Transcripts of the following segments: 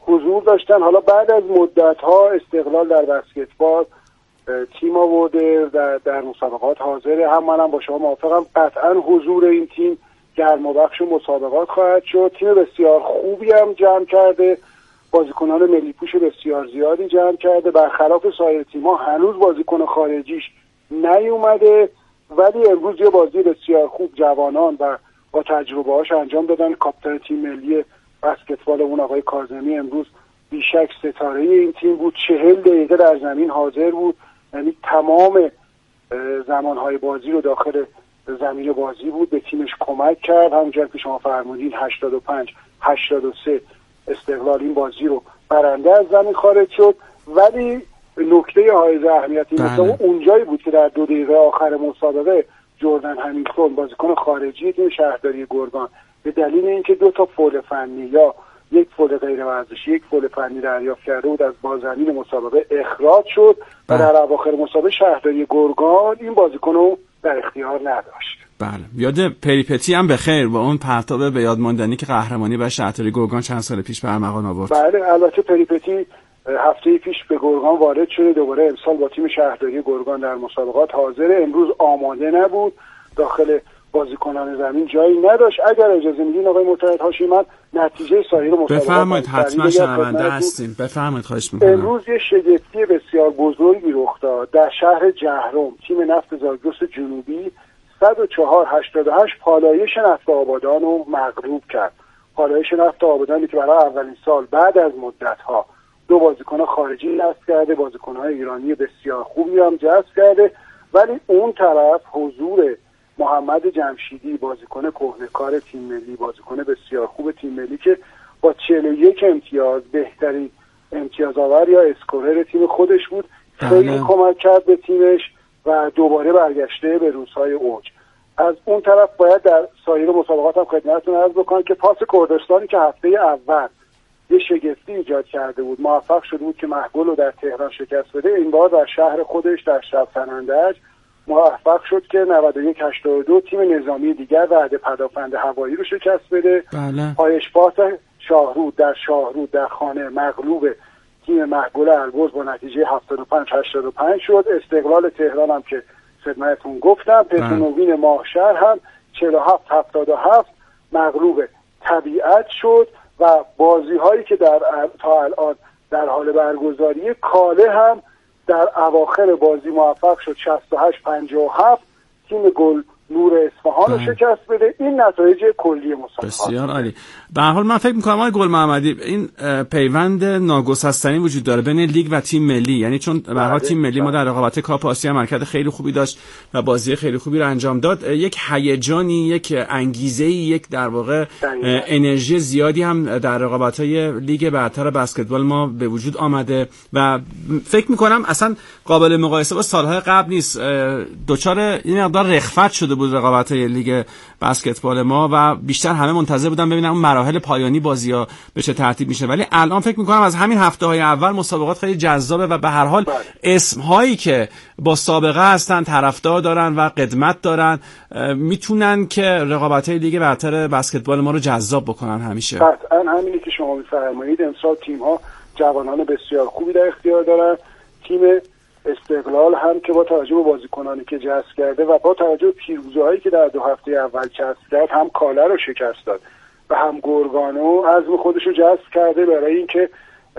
حضور داشتن. حالا بعد از مدت‌ها استقلال در بسکتبال تیم آورده در مسابقات حاضره. هم منم با شما موافقم، قطعا حضور این تیم گرمابخش مسابقات خواهد شد. تیم بسیار خوبی هم جمع کرده، بازیکنان ملی پوش بسیار زیادی جمع کرده. برخلاف سایر تیم‌ها هنوز بازیکن خارجیش نیومده، ولی امروز یه بازی بسیار خوب جوانان و با تجربه‌هاش انجام دادن. کاپیتان تیم ملی بسکتبال اون آقای کاظمی امروز بیشک ستاره این تیم بود. 40 دقیقه در زمین حاضر بود، یعنی تمام زمانهای بازی رو داخل زمین بازی بود، به تیمش کمک کرد. همونجور که شما فرمودین 85-83 استقلال این بازی رو برنده از زمین خارج شد. ولی نکته حائز اهمیتی مثلا اونجایی بود که در 2 دقیقه آخر مسابقه جردن همیلتون بازیکن خارجی تیم شهرداری گرگان به دلیل اینکه 2 تا فول فنی یا 1 فول غیر ورزشی 1 فول فنی دریافت کرده بود از بازنین مسابقه اخراج شد و در اواخر مسابقه شهرداری گرگان این بازیکن رو در اختیار نداشت. بله، یاد پریپتی هم بخیر با اون پرتاب به یاد ماندنی که قهرمانی برای شهرداری گرگان چند سال پیش برمغان آورد. بله، البته پریپتی هفته پیش به گرگان وارد شده، دوباره امسال با تیم شهرداری گرگان در مسابقات حاضره. امروز آماده نبود، داخل بازیکنان زمین جایی نداشت. اگر اجازه میدین آقای متحد هاشمی، من نتیجه سایر مسابقات بفرمایید، حتما شنونده هستیم، بفرمایید، خواهش میکنم. امروز یه شگفتی بسیار بزرگی رخ داد در شهر جهرم. تیم نفت زاگرس جنوبی 104-88 پالایش نفت آبادان رو مغلوب کرد. پالایش نفت آبادانی که برای اولین سال بعد از مدت‌ها 2 بازیکن خارجی جذب کرده، بازیکن‌های ایرانی بسیار خوبی هم جذب کرده، ولی اون طرف حضور محمد جمشیدی، بازیکن کهنه‌کار تیم ملی، بازیکن بسیار خوب تیم ملی که با 41 امتیاز بهترین امتیازآور یا اسکورر تیم خودش بود، خیلی کمک کرد به تیمش و دوباره برگشته به روزهای اوج. از اون طرف باید در سایر مسابقات هم خدمتتون عرض بکنم که پاس کردستانی که هفته اول یه شگفتی ایجاد کرده بود، موفق شده بود که محگل رو در تهران شکست بده. این بار در شهر خودش در شب‌سنندج موفق شد که 91-82 تیم نظامی دیگر رعد پدافند هوایی رو شکست بده. بله. پایش‌پاس شاهرود در خانه مغلوب تیم محگل البرز با نتیجه 75-85 شد. استقلال تهران هم که خدمتتون گفتم، پترونوین ماهشهر هم 47-77 مغلوب طبیعت شد و بازی هایی که تا الان در حال برگزاری، کاله هم در اواخر بازی موفق شد 68-57 تیم گل نور اصفهان رو شکست بده. این نتایج کلی مسابقات. بسیار عالی. به هر حال من فکر می‌کنم آقای گل محمدی این پیوند ناگسستنی وجود داره بین لیگ و تیم ملی، یعنی چون به هر حال تیم ملی ما در رقابت کاپ آسیا عملکرد خیلی خوبی داشت و بازی خیلی خوبی رو انجام داد، یک هیجانی، یک انگیزه‌ای، یک در واقع انرژی زیادی هم در رقابت‌های لیگ برتر بسکتبال ما به وجود آمده و فکر می‌کنم اصلا قابل مقایسه با سال‌های قبل نیست. دوچار این مقدار رخوت شده بود رقابت‌های لیگ بسکتبال ما و بیشتر همه منتظر بودن ببینن اون مراحل پایانی بازی‌ها به چه ترتیب میشه، ولی الان فکر می‌کنم از همین هفته‌های اول مسابقات خیلی جذابه و به هر حال اسم‌هایی که با سابقه هستن، طرفدار دارن و قدمت دارن، میتونن که رقابت‌های لیگ برتر بسکتبال ما رو جذاب بکنن همیشه. قطعاً همینی که شما می‌فرمایید. امسال تیم‌ها جوانان بسیار خوبی در اختیار دارن. تیم استقلال هم که با توجه به بازیکنانی که جذب کرده و با توجه به پیروزی‌هایی که در 2 هفته اول کسب کرد، هم کاله رو شکست داد و هم گرگانو عزم خودش رو جذب کرده برای اینکه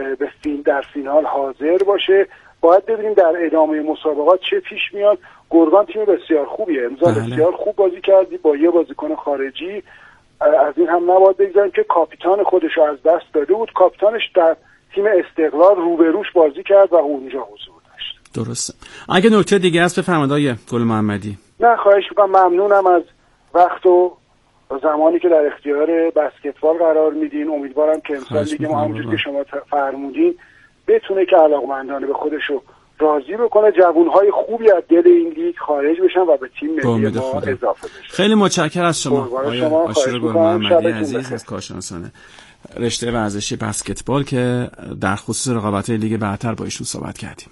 در فینال حاضر باشه. باید ببینیم در ادامه مسابقات چه پیش میاد. گرگان تیم بسیار خوبیه، امسال بسیار خوب بازی کردی با یه بازیکن خارجی. از این هم نباید بگذاریم که کاپیتان خودش رو از دست داده بود. کاپیتانش در تیم استقلال روبروش بازی کرد و اونجا حضور داشت. درسته. اگه نکته دیگه هست بفرمایید آقای گل محمدی. نه، خواهش می‌کنم. ممنونم از وقت و زمانی که در اختیار بسکتبال قرار میدین. امیدوارم که امسال دیگه ما همونجوری که شما فرمودین بتونه که علاقمندانه به خودشو راضی بکنه، جوانهای خوبی از دل این لیگ خارج بشن و به تیم ملی ما اضافه بشن. خیلی متشکرم از شما آقای آشور گل محمدی عزیز از کارشناسان رشته ورزشی بسکتبال که در خصوص رقابت‌های لیگ برتر با ایشون صحبت کردیم.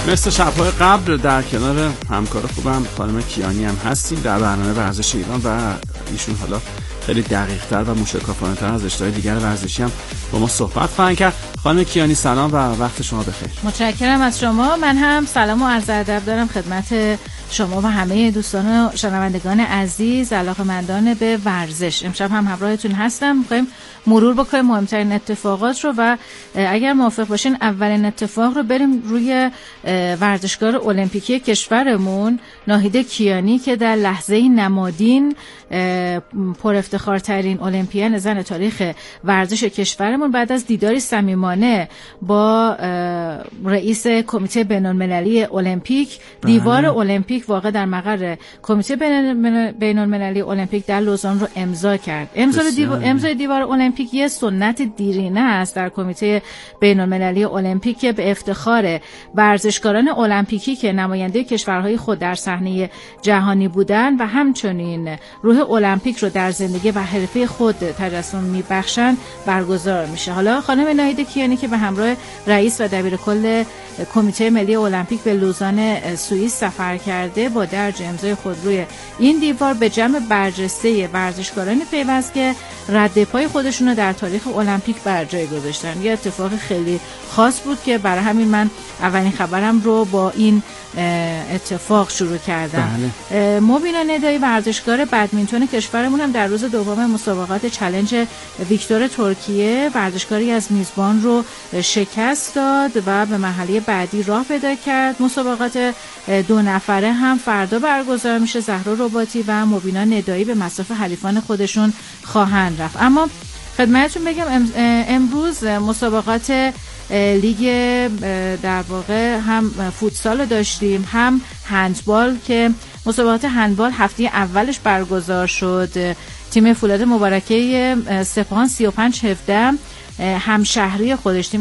مثل شب‌های قبل در کنار همکار خوبم خانم کیانی هم هستیم در برنامه ورزش ایران و ایشون حالا خیلی دقیق‌تر و موشکافانه‌تر از رشته‌های دیگر ورزشی هم با ما صحبت خواهند کرد. خانم کیانی سلام و وقت شما بخیر. متشکرم از شما. من هم سلام و عرض ادب دارم خدمت شما و همه دوستان و شنوندگان عزیز علاقه‌مندان به ورزش. امشب هم همراهتون هستم. می‌خوایم مرور بکنیم مهمترین اتفاقات رو و اگر موافق باشین اولین اتفاق رو بریم روی ورزشکار المپیکی کشورمون ناهید کیانی که در لحظه نمادین پر افتخارترین المپیان زن تاریخ ورزش کشورمون بعد از دیداری صمیمانه با رئیس کمیته بین‌المللی المپیک دیوار المپیک واقع در مقر کمیته بین‌المللی المپیک در لوزان رو امضا کرد. امضای دیوار المپیک یه سنت دیرینه است در کمیته بین‌المللی المپیک که به افتخار ورزشکاران المپیکی که نماینده کشورهای خود در صحنه جهانی بودند و همچنین روح المپیک رو در زندگی و حرفه خود تجسم می‌بخشند برگزار میشه. حالا خانم ناهید کیانی که به همراه رئیس و دبیرکل کمیته ملی المپیک به لوزان سوئیس سفر کرده با درج امضای خود روی این دیوار به جمع برجسته ورزشکارانی پیوست که رد پای خودشون رو در تاریخ المپیک بر جای گذاشتن. یه اتفاق خیلی خاص بود که برای همین من اولین خبرم رو با این اتفاق شروع کردم. بله. مبینا ندایی ورزشکار بدمینتون کشورمون هم در روز دوم مسابقات چالش ویکتور ترکیه ورزشکاری از میزبان رو شکست داد و به مرحله بعدی راه پیدا کرد. مسابقات 2 نفره هم فردا برگزار میشه. زهرا رباطی و مبینا ندایی به مصاف حریفان خودشون خواهند رفت. اما خدمتتون بگم امروز مسابقات لیگ در واقع هم فوتسال داشتیم هم هندبال که مسابقات هندبال هفته اولش برگزار شد. تیم فولاد مبارکه سپاهان 35-17 همشهری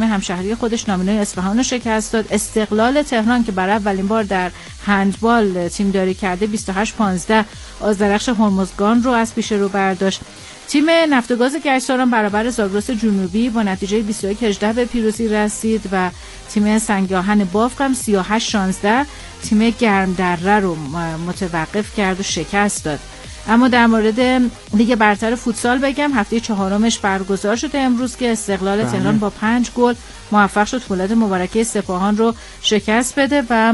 خودش نامینای اصفهان رو شکست داد. استقلال تهران که برای اولین بار در هندبال تیمداری کرده 28-15 آذرخش هرمزگان رو از پیش رو برداشت. تیم نفت و گاز گشتاران برابر زاگرس جنوبی با نتیجه 21-18 به پیروزی رسید و تیم سنگ آهن بافق هم 38-16 تیم گرمدره رو متوقف کرد و شکست داد. اما در مورد لیگ برتر فوتسال بگم هفته 4مش برگزار شده امروز که استقلال تهران با 5 گل موفق شد فولاد مبارکه سپاهان رو شکست بده و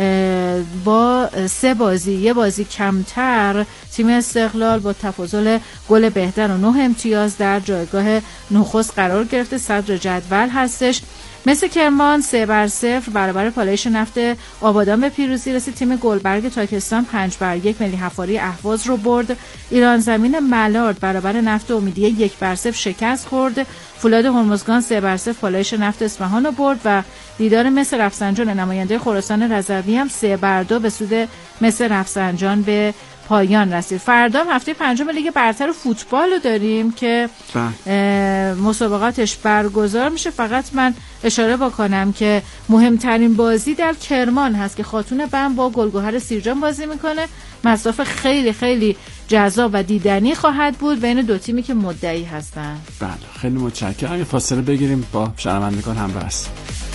با 3 بازی یه بازی کمتر تیم استقلال با تفاضل گل بهتر و 9 امتیاز در جایگاه نخست قرار گرفته. صدر جدول هستش. مثل کرمان 3-0 برابر پالایش نفت آبادان به پیروزی رسید. تیم گلبرگ تاکستان 5-1 ملی حفاری اهواز رو برد. ایران زمین ملارد برابر نفت امیدیه 1-0 شکست خورد. فولاد هرمزگان 3-0 پالایش نفت اصفهان رو برد و دیدار مس رفسنجان نماینده خراسان رضوی هم 3-2 به سود مس رفسنجان به پایان رسید. فردا هم هفته 5 لیگ برتر فوتبال رو داریم که مسابقاتش برگزار میشه. فقط من اشاره بکنم که مهمترین بازی در کرمان هست که خاتون بم با گلگهر سیرجان بازی میکنه. مسافه خیلی خیلی جذاب و دیدنی خواهد بود بین دو تیمی که مدعی هستن. بله خیلی متشکرم. یه فاصله بگیریم با شنوندگان همراه هستیم.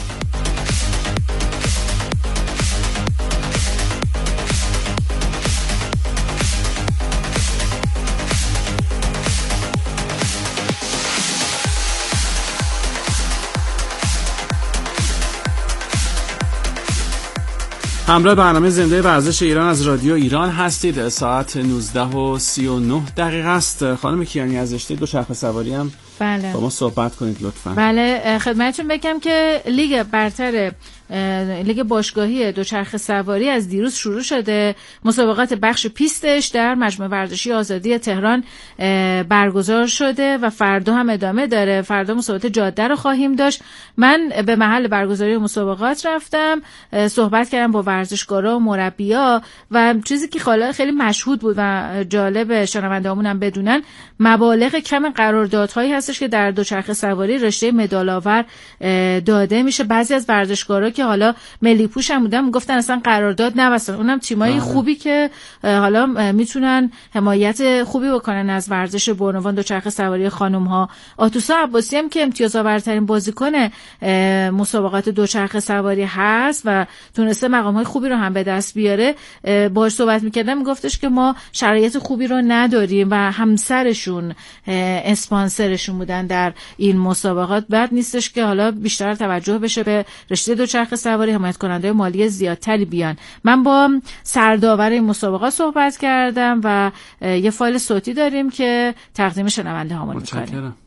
همراه برنامه زنده ورزش ایران از رادیو ایران هستید. ساعت 19:39 است. خانم کیانی از رشته دوچرخه سواری هم بله. با ما صحبت کنید لطفاً. بله خدمتتون بگم که لیگ برتر لیگ باشگاهی دوچرخه سواری از دیروز شروع شده. مسابقات بخش پیستش در مجمع ورزشی آزادی تهران برگزار شده و فردا هم ادامه داره. فردا مسابقات جاده رو خواهیم داشت. من به محل برگزاری مسابقات رفتم، صحبت کردم با ورزشکارا و مربی‌ها و چیزی که خیلی مشهود بود و جالب شنونده‌هامون هم بدونن مبالغ کم قراردادهایی هستش که در دوچرخه سواری رشته مدال‌آور داده میشه. بعضی از ورزشکارا که حالا ملی پوش هم بودن میگفتن اصلا قرارداد نبستن، اونم تیمای خوبی که حالا میتونن حمایت خوبی بکنن از ورزش بانوان دوچرخه سواری خانم ها. آتوسا عباسی هم که امتیازآورترین بازیکن مسابقات دوچرخه سواری هست و تونسته مقام‌های خوبی رو هم به دست بیاره، باهاش صحبت می‌کردم میگفتش که ما شرایط خوبی رو نداریم و همسرشون اسپانسرشون بودن در این مسابقات. بعد نیستش که حالا بیشتر توجه بشه به رشته دوچرخه سواری، حمایت کننده مالی زیادتری بیان. من با سرداور این مسابقات صحبت کردم و یه فایل صوتی داریم که تقدیم شنونده هامون می‌کنیم.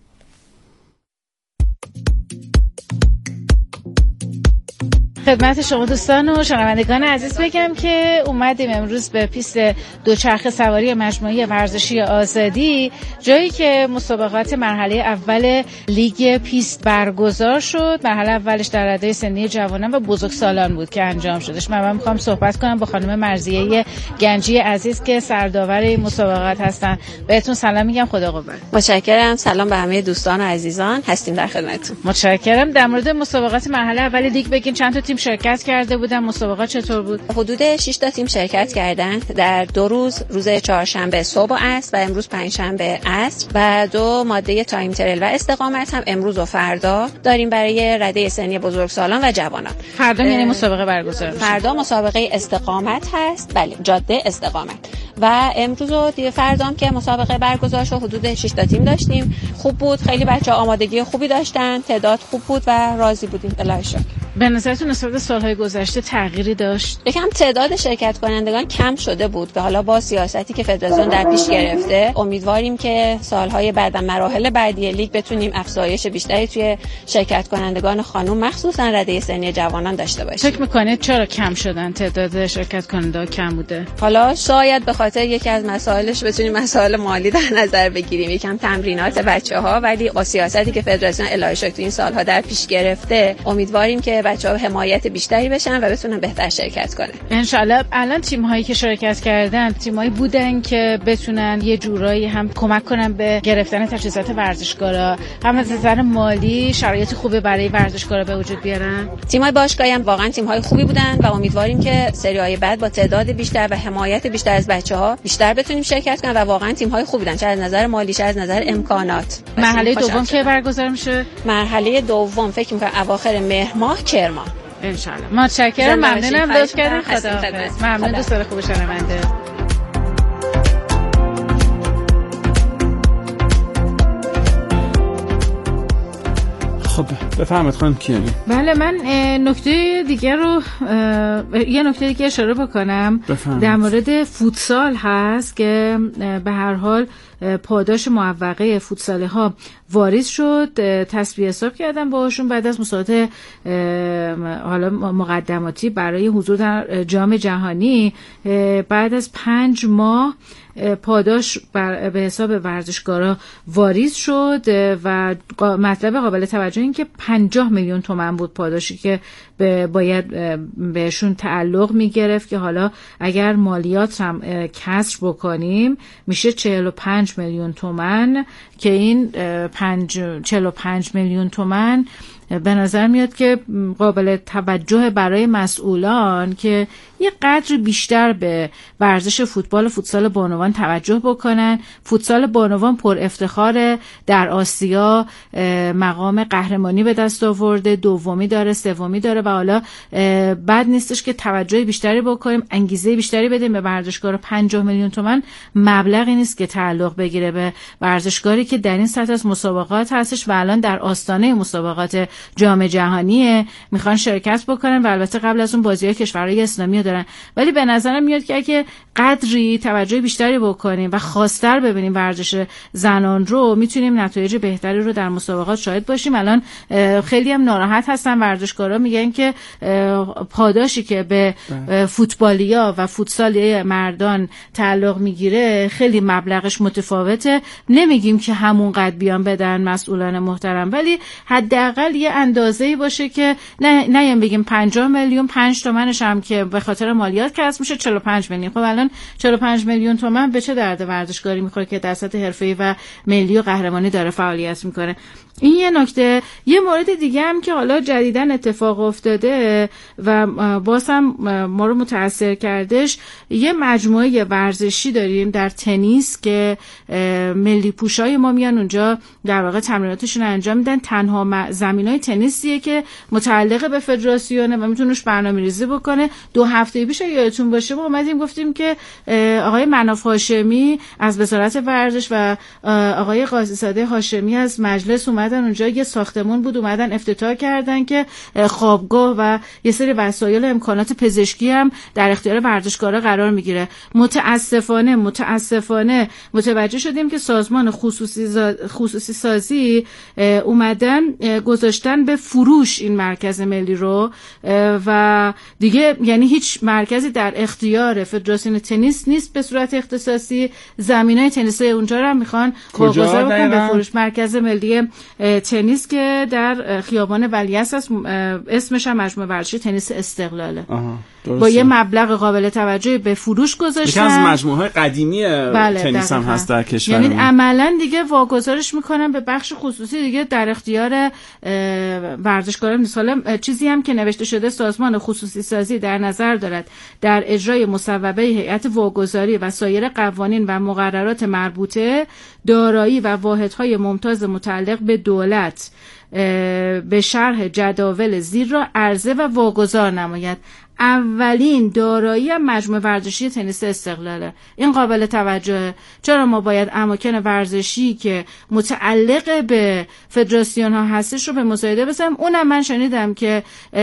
خدمت شما دوستان و شنوندگان عزیز بگم که اومدیم امروز به پیست دوچرخه سواری مجموعی ورزشی آزادی، جایی که مسابقات مرحله اول لیگ پیست برگزار شد. مرحله اولش در رده سنی جوانان و بزرگسالان بود که انجام شدش. من میخوام صحبت کنم با خانم مرضیه گنجی عزیز که سرداور این مسابقات هستن. بهتون سلام میگم، خدا قوت. متشکرم. سلام به همه دوستان و عزیزان، هستیم در خدمتتون. متشکرم. در مورد مسابقات مرحله اول لیگ بگین چند تا تیم شرکت کرده بودن؟ مسابقات چطور بود؟ حدود 6 تا تیم شرکت کردن در 2 روز، روز چهارشنبه صبح و عصر و امروز پنجشنبه عصر، و 2 ماده تایم ترل و استقامت هم امروز و فردا داریم برای رده سنی بزرگسالان و جوانان. فردا یعنی مسابقه برگزار میشه؟ فردا مسابقه استقامت هست، بله، جاده استقامت. و امروز و فردا هم که مسابقه برگزار شد حدود 6 تا تیم داشتیم. خوب بود، خیلی بچه‌ها آمادگی خوبی داشتن، تعداد خوب بود و راضی بودیم. الهی شکر. به نظرتون نسبت سالهای گذشته تغییری داشت؟ یکم تعداد شرکت کنندگان کم شده بود که حالا با سیاستی که فدراسیون در پیش گرفته امیدواریم که سالهای بعد و مراحل بعدی لیگ بتونیم افزایش بیشتری توی شرکت کنندگان خانم مخصوصا رده سنی جوانان داشته باشیم. فکر می‌کنید چرا کم شدن؟ تعداد شرکت کننده کم بوده؟ حالا شاید به خاطر یکی از مسائلش بتونیم مسائل مالی در نظر بگیریم، یکم تمرینات بچه‌ها، ولی با سیاستی که فدراسیون الهی شکر تو این سالها در پیش گرفته امیدواریم که بچه‌ها حمایت بیشتری بشن و بتونن بهتر شرکت کنن ان شاءالله. الان تیم‌هایی که شرکت کردن تیم‌هایی بودن که بتونن یه جورایی هم کمک کنن به گرفتن تجهیزات ورزشگاه‌ها، هم از نظر مالی شرایط خوبه برای ورزشگاه‌ها به وجود بیارن. تیم‌های باشگاهی هم واقعا تیم‌های خوبی بودن و امیدواریم که سری‌های بعد با تعداد بیشتر و حمایت بیشتر از بچه‌ها بیشتر بتونیم شرکت کنن و واقعا تیم‌های خوبی بودن، چه از نظر مالی چه از نظر امکانات. مرحله دوم که برگزار میشه؟ مرحله دوم فکر می‌کنم اواخر مهر ماه کرمان ان شاء الله. متشکرم، ممنونم، لطف کردین. خداحافظ. ممنون دوستان خوب شنونده. خب بفرمایید خانم کیانی. بله، من نکته دیگه رو یه نکته دیگه اشاره بکنم. در مورد فوتسال هست که به هر حال پاداش معوقه فوتسالی ها واریز شد. تسبیح حساب کردم باهاشون بعد از مسابقات حالا مقدماتی برای حضور در جام جهانی. بعد از 5 ماه پاداش به حساب ورزشکارا واریز شد و مطلب قابل توجه این که 50 میلیون تومان بود پاداشی که باید بهشون تعلق میگرفت که حالا اگر مالیات هم کسر بکنیم میشه 45 میلیون تومان که این 45 میلیون تومان به نظر میاد که قابل توجه برای مسئولان که یه قدر بیشتر به ورزش فوتسال بانوان توجه بکنن. فوتسال بانوان پر افتخار، در آسیا مقام قهرمانی به دست آورده، دومی داره، سومی داره و حالا بد نیستش که توجه بیشتری بکنیم، انگیزه بیشتری بدیم به ورزشکار. 50 میلیون تومان مبلغی نیست که تعلق بگیره به ورزشکاری که در این سطح از مسابقات هستش و الان در آستانه مسابقات جام جهانی میخوان شرکت بکنن و البته قبل از اون بازی‌های کشورهای اسلامی دارن. ولی به نظرم میاد که اگه قدری توجه بیشتری بکنیم و خاص‌تر ببینیم ورزش زنان رو، میتونیم نتایج بهتری رو در مسابقات شاهد باشیم. الان خیلی هم ناراحت هستن ورزشکارا، میگن که پاداشی که به فوتبالیا و فوتسالی مردان تعلق میگیره خیلی مبلغش متفاوته. نمیگیم که همون قد بیان بدن مسئولان محترم، ولی حداقل یه اندازه‌ای باشه که نه بگیم 50 میلیون 5 تومنش هم که به خاطر مالیات کسب میشه 45 میلیون. خب الان 45 میلیون تومان به چه درد ورزشکاری میخوره که در سطح حرفه‌ای و ملی و قهرمانی داره فعالیت میکنه؟ این یه نکته. یه مورد دیگه هم که حالا جدیداً اتفاق افتاده و باز هم ما رو متاثر کردش، یه مجموعه ورزشی داریم در تنیس که ملی پوشای ما میان اونجا در واقع تمریناتشون انجام میدن. تنها زمینای تنیسیه که متعلق به فدراسیونه و میتونه روش برنامه‌ریزی بکنه. 2 هفته پیش یادتون باشه ما اومدیم گفتیم که آقای مناف هاشمی از وزارت ورزش و آقای قاضی زاده هاشمی از مجلس اومدن اونجا، یه ساختمون بود اومدن افتتاح کردن که خوابگاه و یه سری وسایل امکانات پزشکی هم در اختیار ورزشکارا قرار میگیره. متاسفانه متوجه شدیم که سازمان خصوصی سازی اومدن گذاشتن به فروش این مرکز ملی رو و دیگه یعنی هیچ مرکزی در اختیار فدراسیون تنیس نیست به صورت اختصاصی. زمینای تنیسی اونجا رو هم میخوان واگذار بکنن به فروش. مرکز ملی تنیس که در خیابان ولیعصر است، اسمش هم مجموعه ورزشی تنیس استقلاله. با یه مبلغ قابل توجهی به فروش گذاشتن. یکی از مجموعه‌های قدیمی تنیس هم هست در کشور. یعنی عملاً دیگه واگذارش میکنن به بخش خصوصی، دیگه در اختیار ورزشکاران نیست. حالا چیزی هم که نوشته شده سازمان خصوصی سازی در نظر دارد در اجرای مصوبه هیئت واگذاری و سایر قوانین و مقررات مربوطه دارایی و واحدهای ممتاز متعلق به دولت به شرح جداول زیر را عرضه و واگذار نماید. اولین دارایی مجموعه ورزشی تنیس استقلاله. این قابل توجهه. چرا ما باید اماکن ورزشی که متعلق به فدراسیون ها هستش رو به مزایده بذاریم؟ اونم من شنیدم که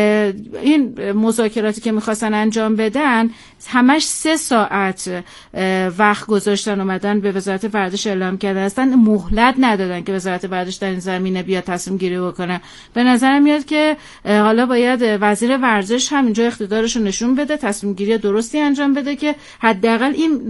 این مذاکراتی که میخواستن انجام بدن همش 3 ساعت وقت گذاشتن، اومدن به وزارت ورزش اعلام کردن، اصلا مهلت ندادن که وزارت ورزش در این زمینه بیاد تصمیم گیری بکنه. به نظر میاد که حالا باید وزیر ورزش هم اینجا اقتدارش رو نشون بده، تصمیم گیری درستی انجام بده که حداقل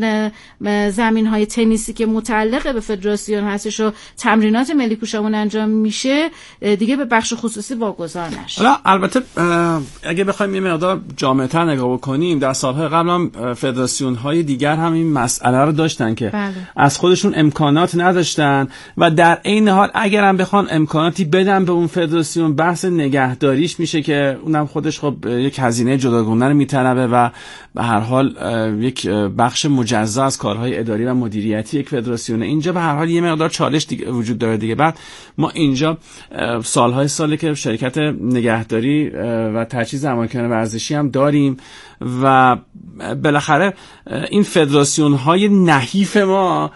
این زمین‌های تنیسی که متعلق به فدراسیون هستش و تمرینات ملی پوشمون انجام میشه دیگه به بخش خصوصی واگذار نشه. حالا البته اگه بخوایم یه مقدار جامع‌تر نگاه بکنیم، در سال‌های قبل هم فدراسیون‌های دیگر هم این مسئله رو داشتن که از خودشون امکانات نداشتن و در عین حال اگر هم بخوان امکاناتی بدن به اون فدراسیون، بحث نگهداریش میشه که اونم خودش خب یک هزینه جداگانه رو میطلبه و به هر حال یک بخش مجزا از کارهای اداری و مدیریتی یک فدراسیونه. اینجا به هر حال یه مقدار چالش وجود داره دیگه. بعد ما اینجا ساله که شرکت نگهداری و تجهیز اماکن ورزشی هم داریم و بالاخره این فدراسیون های نحیف ما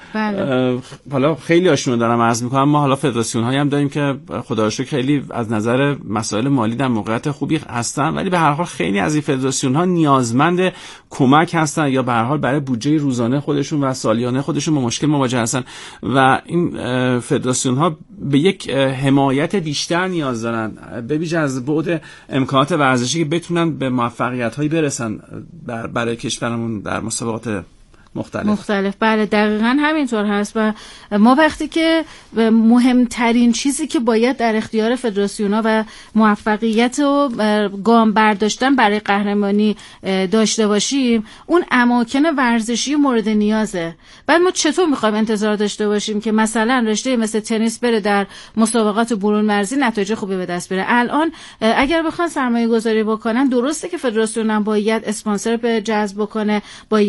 حالا خیلی هاشون رو دارم عرض میکنم، ما حالا فدراسیون هایی هم داریم که خدا رو شکر خیلی از نظر مسائل مالی در موقعیت خوبی هستن، ولی به هر حال خیلی از این فدراسیون ها نیازمند کمک هستن یا به هر حال برای بودجه روزانه خودشون و سالیانه خودشون با مشکل مواجه هستن و این فدراسیون ها به یک حمایت بیشتر نیاز دارن، به ویژه از بعد امکانات ورزشی که بتونن به موفقیت هایی برسن برای کشورمون در مسابقات مختلف. بله دقیقاً همینطور هست و ما وقتی که مهمترین چیزی که باید در اختیار فدراسیون‌ها و موفقیت و گام برداشتن برای قهرمانی داشته باشیم اون اماکن ورزشی مورد نیازه. بعد ما چطور می‌خوایم انتظار داشته باشیم که مثلا رشته مثل تنیس بره در مسابقات برون مرزی نتایج خوبی به دست بیاره؟ الان اگر بخوان سرمایه‌گذاری بکنن درسته که فدراسیون هم باید اسپانسر به جذب بکنه،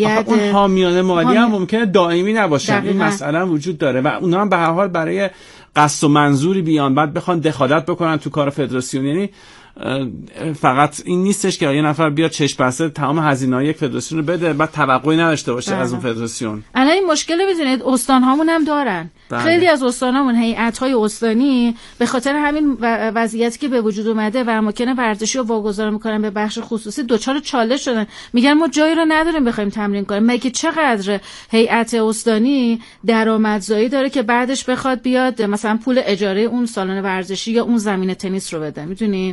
باید مالی هم ممکنه دائمی نباشه. این مسئله هم وجود داره و اونا هم به هر حال برای قصد و منظوری بیان بعد بخوان دخالت بکنن تو کار فدراسیون. یعنی فقط این نیستش که یه نفر بیاد چشم بسته تمام هزینه‌های یک فدراسیون رو بده بعد توقعی نداشته باشه از اون فدراسیون. الان این مشکل می‌دونید استان‌هامون هم دارن. خیلی از استان‌هامون هیئت‌های استانی به خاطر همین وضعیتی که به وجود اومده و اماکن ورزشی رو واگذار می‌کنن به بخش خصوصی دچار چالش شدن. میگن ما جایی رو نداریم بخوایم تمرین کنیم. مگه چقدر هیئت استانی درآمدزایی داره که بعدش بخواد بیاد مثلا پول اجاره اون سالن ورزشی یا اون زمین تنیس رو بده؟ می‌دونین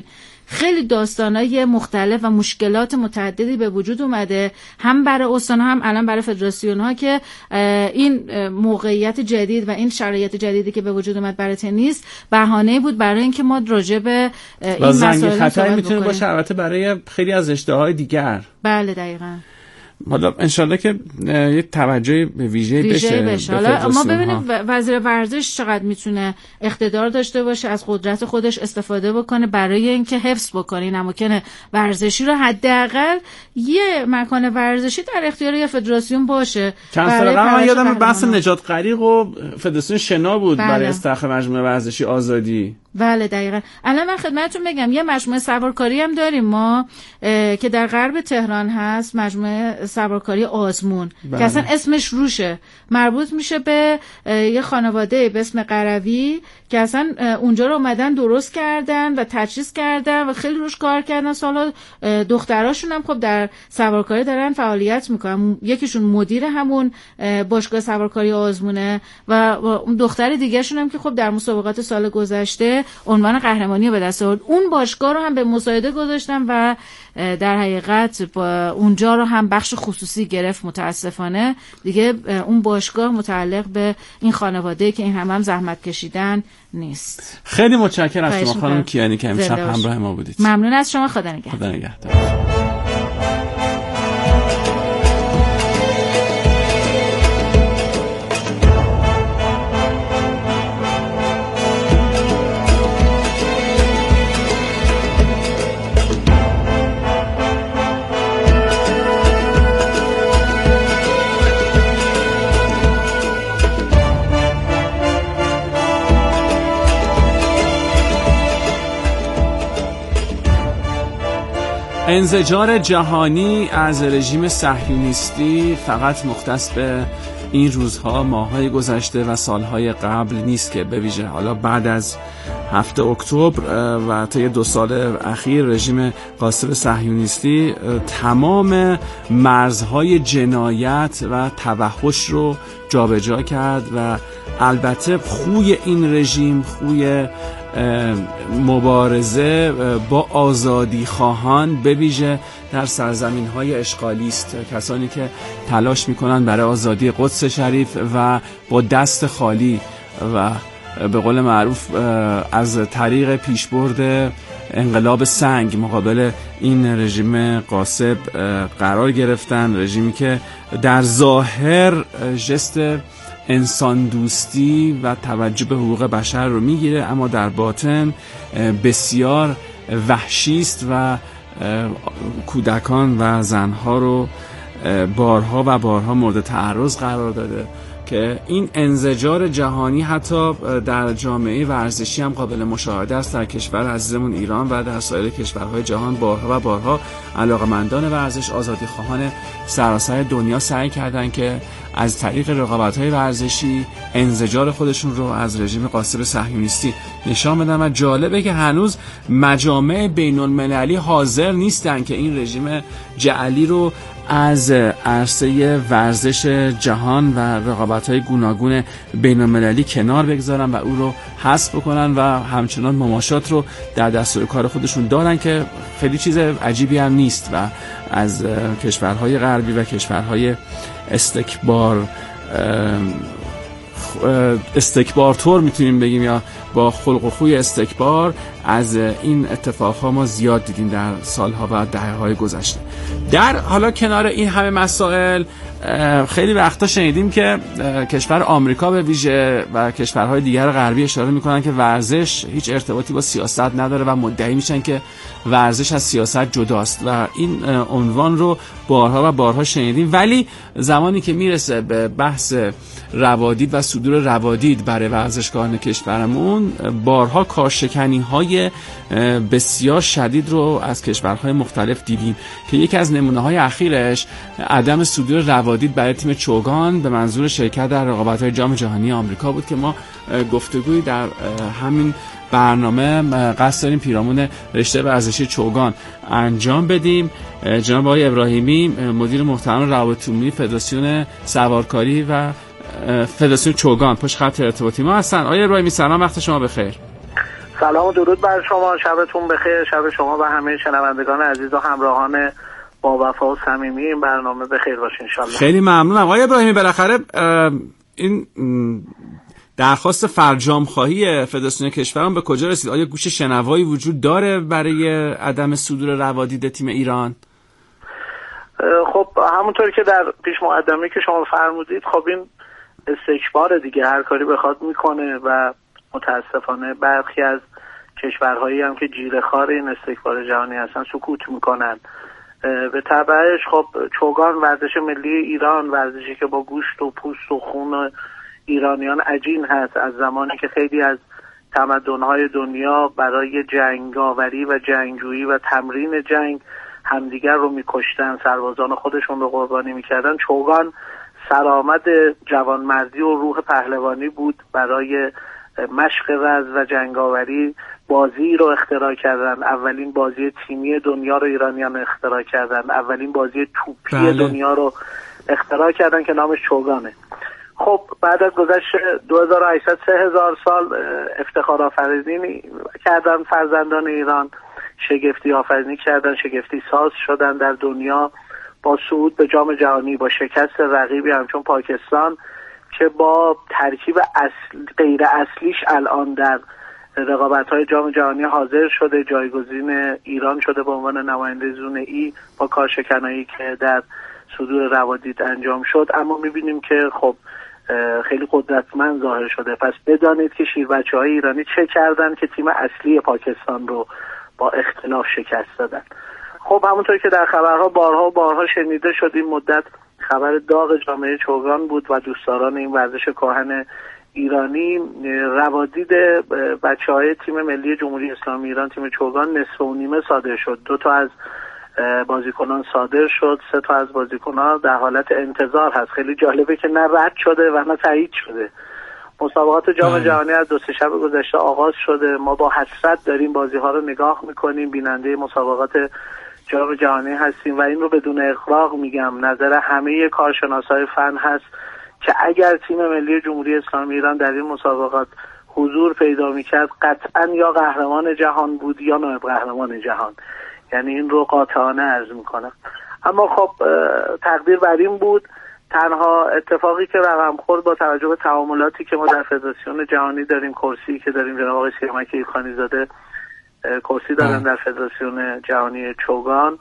خیلی داستانای مختلف و مشکلات متعددی به وجود اومده، هم برای استان‌ها هم الان برای فدراسیون‌ها، که این موقعیت جدید و این شرایط جدیدی که به وجود اومد برای تنیس بهانه بود برای اینکه ما راجع به این مسائل خطری میتونه باشه البته برای خیلی از رشته‌های دیگر. بله دقیقاً. حالا انشالله که یه توجه به ویژه بشه. حالا ما ببینیم وزیر ورزش چقدر میتونه اقتدار داشته باشه، از قدرت خودش استفاده بکنه برای اینکه حفظ بکنه این اماکن ورزشی رو، حداقل یه مکان ورزشی در اختیار یه فدراسیون باشه. چند سال قبل یادم بحث نجات غریق و فدراسیون شنا بود برای استخراج مجموعه ورزشی آزادی. بله دقیقاً. الان من خدمتتون بگم یه مجموعه سوارکاری هم داریم ما که در غرب تهران هست، مجموعه سوارکاری آزمون. که اصلا اسمش روشه، مربوط میشه به یه خانواده به اسم قروی که اصلا اونجا رو اومدن درست کردن و تجهیز کردن و خیلی روش کار کردن. سالا دختراشون هم خب در سوارکاری دارن فعالیت میکنن. یکیشون مدیر همون باشگاه سوارکاری آزمونه و اون دختر دیگه شون هم که خب در مسابقات سال گذشته عنوان قهرمانی به دست آورد. اون باشگاه رو هم به مصاحبه گذاشتم و در حقیقت با اونجا رو هم بخش خصوصی گرفت. متاسفانه دیگه اون باشگاه متعلق به این خانواده که این هم زحمت کشیدن نیست. خیلی متشکرم از شما خانم کیانی که امشب همراه ما بودید. ممنون از شما. خدا نگهدار. خدا نگهدار. انزجار جهانی از رژیم صهیونیستی فقط مختص به این روزها، ماه‌های گذشته و سالهای قبل نیست که به ویژه حالا بعد از 7 اکتبر و طی 2 سال اخیر رژیم غاصب صهیونیستی تمام مرزهای جنایت و توحش رو جابجا کرد و البته خوی این رژیم خوی مبارزه با آزادی خواهان به ویژه در سرزمین‌های اشغالی است. کسانی که تلاش می‌کنند برای آزادی قدس شریف و با دست خالی و به قول معروف از طریق پیشبرد انقلاب سنگ مقابل این رژیم غاصب قرار گرفتن. رژیمی که در ظاهر ژست انسان دوستی و توجه به حقوق بشر رو میگیره، اما در باطن بسیار وحشی است و کودکان و زنها رو بارها و بارها مورد تعرض قرار داده که این انزجار جهانی حتی در جامعه ورزشی هم قابل مشاهده است. در کشور عزیزمون ایران و در سایر کشورهای جهان بارها و بارها علاقمندان ورزش، آزادیخواهان سراسر دنیا سعی کردند که از طریق رقابت‌های ورزشی انزجار خودشون رو از رژیم غاصب صهیونیستی نشان بدن و جالبه که هنوز مجامع بین‌المللی حاضر نیستن که این رژیم جعلی رو از عرصه ورزش جهان و رقابت‌های گوناگون بین‌المللی کنار بگذارن و او رو حذف بکنن و همچنان مماشات رو در دستور کار خودشون دارن که خیلی چیز عجیبی هم نیست و از کشورهای غربی و کشورهای استکبارتور میتونیم بگیم یا با خلق و خوی استکبار از این اتفاقها ما زیاد دیدیم در سالها و دهه‌های گذشته. در حالا کنار این همه مسائل خیلی وقتا شنیدیم که کشور آمریکا به ویژه و کشورهای دیگر غربی اشاره میکنن که ورزش هیچ ارتباطی با سیاست نداره و مدعی میشن که ورزش از سیاست جداست و این عنوان رو بارها و بارها شنیدیم، ولی زمانی که میرسه به بحث روادید و صدور روادید برای ورزشکاران کشورمون بارها کارشکنی‌های بسیار شدید رو از کشورهای مختلف دیدیم که یکی از نمونه‌های اخیرش عدم صدور روادید برای تیم چوگان به منظور شرکت در رقابت‌های جام جهانی آمریکا بود که ما گفتگویی در همین برنامه قصد داریم پیرامون رشته ورزشی چوگان انجام بدیم. جناب آقای ابراهیمی مدیر محترم روابط عمومی فدراسیون سوارکاری و فدراسیون چوگان پشت خط ارتباطی ما هستن. آقای ابراهیمی سلام، وقت شما بخیر. سلام و درود بر شما، شبتون بخیر، شب شما و همه شنوندگان عزیز و همراهان با وفا و صمیمی این برنامه بخیر باشه انشالله. خیلی ممنونم آقای ابراهیمی. بالاخره این درخواست فرجام خواهی فدراسیون کشورم به کجا رسید؟ آیا گوش شنوایی وجود داره برای عدم صدور روادید تیم ایران؟ خب همونطوری که در پیش مقدمه که شما فرمودید، خب این استکبار دیگه، هر کاری بخواد میکنه و متاسفانه برخی از کشورهایی هم که جیره‌خوار این استکبار جهانی هستن سکوت میکنن. به تبعش خب چوگان ورزش ملی ایران، ورزشی که با گوشت و پوست و خون ایرانیان عجین هست، از زمانی که خیلی از تمدن‌های دنیا برای جنگاوری و جنگجویی و تمرین جنگ همدیگر رو میکشتن، سربازان خودشون رو قربانی میکردن، چوگان سرآمد جوانمردی و روح پهلوانی بود. برای مشق رز و جنگاوری بازی رو اختراع کردن، اولین بازی تیمی دنیا رو ایرانیان اختراع کردن، اولین بازی توپی دنیا رو اختراع کردن که نامش چوگانه. خب بعد از گذشت 2800 سال افتخار آفرینی کردن فرزندان ایران، شگفتی آفرینی کردن، شگفتی ساز شدن در دنیا با صعود به جام جهانی، با شکست رقیبی همچون پاکستان که با ترکیب غیر اصلیش الان در رقابت‌های جام جهانی حاضر شده، جایگزین ایران شده به عنوان نماینده زون ای با کارشکنایی که در صدور روادید انجام شد. اما می‌بینیم که خب خیلی قدرتمند ظاهر شده. پس بدانید که شیربچه‌های ایرانی چه کردن که تیم اصلی پاکستان رو با اختلاف شکست دادن. خب همونطور که در خبرها بارها شنیده شد، این مدت خبر داغ جامعه چوگان بود و دوستداران این ورزش کهن ایرانی. روادید بچه‌های تیم ملی جمهوری اسلامی ایران، تیم چوگان، نصف و نیمه صادر شد. 2 از بازیکنان صادر شد، 3 از بازیکنان در حالت انتظار هست. خیلی جالبه که نه رد شده و نه تایید شده. مسابقات جام جهانی از 2 شب گذشته آغاز شده. ما با حسرت داریم بازی ها رو نگاه میکنیم، بیننده مسابقات جام جهانی هستیم و این رو بدون اغراق میگم، نظر همه کارشناسای فن هست که اگر تیم ملی جمهوری اسلامی ایران در این مسابقات حضور پیدا میکرد قطعا یا قهرمان جهان بود یا نایب قهرمان جهان، یعنی این رو قاطعانه عرض میکنم. اما خب تقدیر بر این بود. تنها اتفاقی که رقم خورد با توجه به تعاملاتی که ما در فدراسیون جهانی داریم، کرسی که داریم، جناب آقای سیامک ایلخانی زاده کرسی دارن در فدراسیون جهانی چوگان،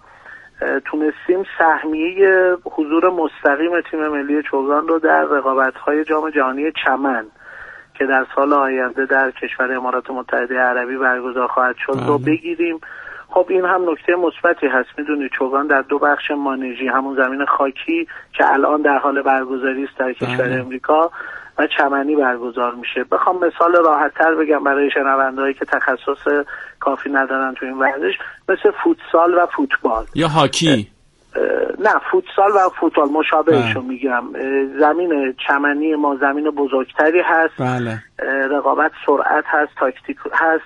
تونستیم سهمیه حضور مستقیم تیم ملی چوگان رو در رقابت‌های جام جهانی چمن که در سال آینده در کشور امارات متحده عربی برگزار خواهد شد رو بگیریم. خب این هم نکته مثبتی هست. میدونید چوگان در 2 بخش مانیجی، همون زمین خاکی که الان در حال برگزاری است در کشور امریکا، و چمنی برگزار میشه. بخوام مثال راحت‌تر بگم برای شنوندهایی که تخصص کافی ندارن تو این ورزش، مثل فوتسال و فوتبال یا هاکی. نه، فوتسال و فوتبال مشابهشو میگم. زمین چمنی ما زمین بزرگتری هست. بله. رقابت سرعت هست، تاکتیک هست،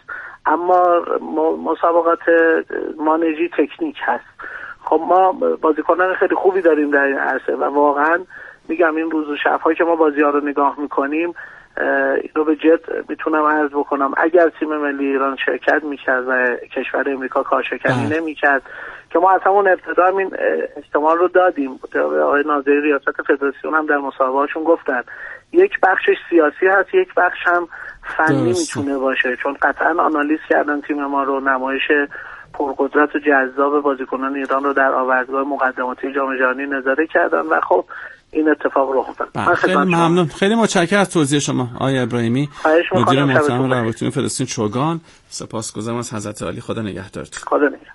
اما مسابقات مانجی تکنیک هست. خب ما بازیکنان خیلی خوبی داریم در این عرصه و واقعا میگم این روز و شب‌هایی که ما بازی‌ها رو نگاه میکنیم، اینو به جد میتونم عرض بکنم اگر تیم ملی ایران شرکت میکرد و کشور امریکا کارشکنی نمیکرد، که ما از همون ابتدا این احتمال رو دادیم، آقای ناظری ریاست فدراسیون هم در مصاحبه‌هاشون گفتن یک بخشش سیاسی هست، یک بخش هم فنی میتونه باشه، چون قطعا آنالیز کردن تیم ما رو، نمایش پرقدرت و جذاب بازیکنان ایران رو در آوردگاه مقدماتی جام جهانی نظاره کردن و خب این اتفاق رخ داد. خیلی ممنون، خیلی متشکرم از توضیح شما آقای ابراهیمی، مدیر محترم روابط فدراسیون چوگان. سپاسگزارم از حضرت عالی. خدا نگهدارتون. خدا نگهدار.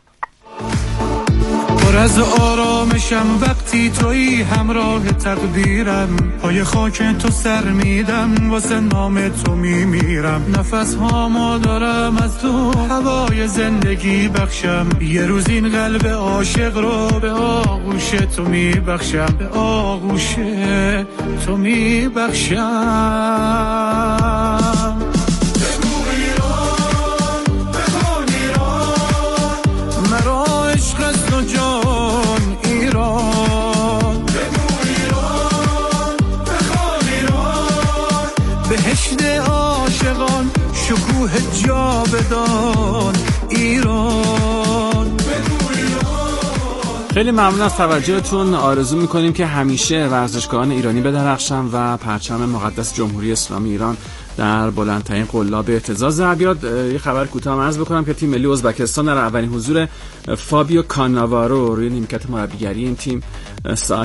پر از آرامشم وقتی تویی همراه تقدیرم، پای خاک تو سر میدم، واسه نام تو میمیرم، نفس هامو دارم از تو، هوای زندگی بخشم، یه روز این قلب عاشق رو به آغوش تو میبخشم، به آغوش تو میبخشم. جان ایران، بهشت عاشقان، شکوه روح جاودان ایران. خیلی ممنون از توجهتون. آرزو میکنیم که همیشه ورزشکاران ایرانی بدرخشن و پرچم مقدس جمهوری اسلامی ایران در بلندترین قلاب اهتزاز در بیاد. یه خبر کوتاه عرض بکنم که تیم ملی ازبکستان در اولین حضور فابیو کاناوارو روی نیمکت مربیگری این تیم